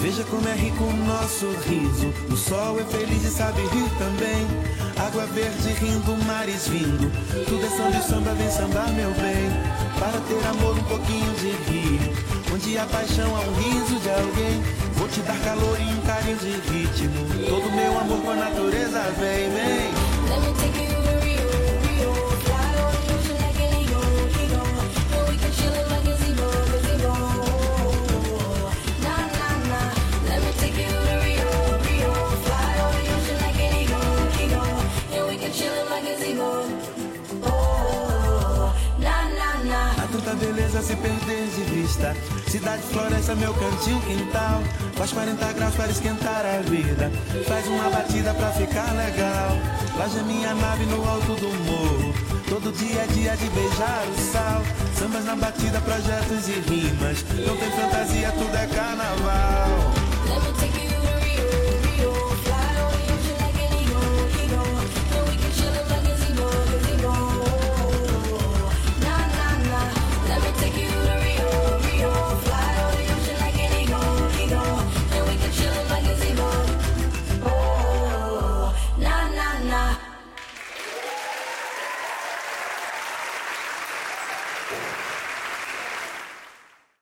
Veja como é rico o nosso riso. O sol é feliz e sabe rir também. Água verde rindo, mares vindo. Tudo é samba e o samba vem sambar, meu bem. Para ter amor, um pouquinho de rio. Onde a paixão há um riso de alguém. Vou te dar calor e um carinho de ritmo. Todo meu amor com a natureza vem, vem. Let me take you to Rio, Rio. Fly on the ocean like an eagle, eagle. Yeah, we can chill it like a gazebo, gazebo. Nah, nah, nah. Let me take you to Rio, Rio. Fly on the ocean like an eagle, eagle. Yeah, we can chill it like a gazebo. Nah, nah, nah. Há tanta beleza a se perder de vista. Cidade, floresta, meu cantinho, quintal. Faz 40 graus para esquentar a vida. Faz uma batida pra ficar legal. Laje minha nave no alto do morro. Todo dia é dia de beijar o sal. Sambas na batida, projetos e rimas. Não tem fantasia, tudo é carnaval.